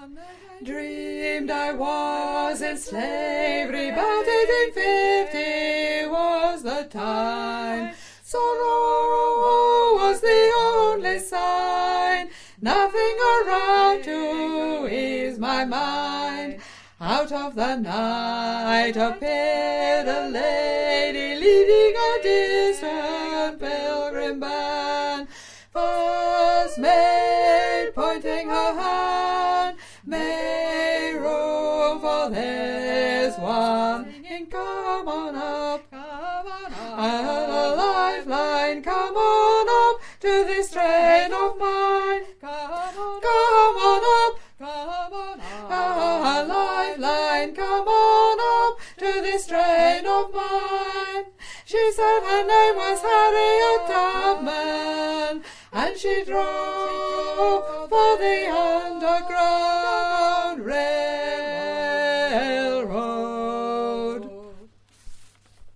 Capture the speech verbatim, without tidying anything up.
Dreamed I was in slavery, about eighteen fifty was the time. Sorrow was the only sign, nothing around to ease my mind. Out of the night appeared a lady, leading a distant pilgrim band. First maid pointing her hand, "May room for them